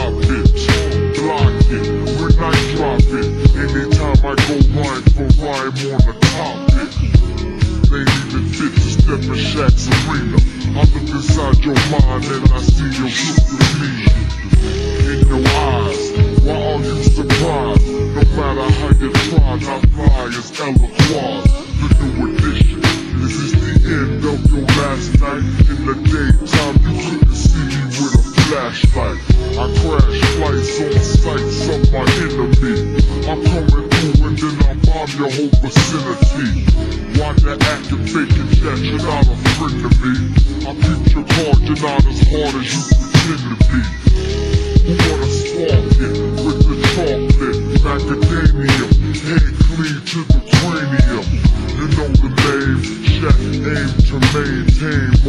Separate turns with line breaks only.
pop it, block it, when I drop it. Anytime I go rhyme for rhyme on the topic. They even fit to step in Shaq's arena. I look inside your mind and I see your look of me in your eyes. Why are you surprised? No matter how you try, not fly as Eloquaz. The new edition. This is the end of your last night. In the daytime you couldn't see me with a flashlight. I crash flights on sights of my enemy. I'm coming through and then I bomb your whole vicinity. Why the acting faking that you're not a friend to me? I beat your card, you're not as hard as you pretend to be. Who wanna spark it with the chocolate? Macadamia, head clean to the cranium. You know the name, Shaq aim to maintain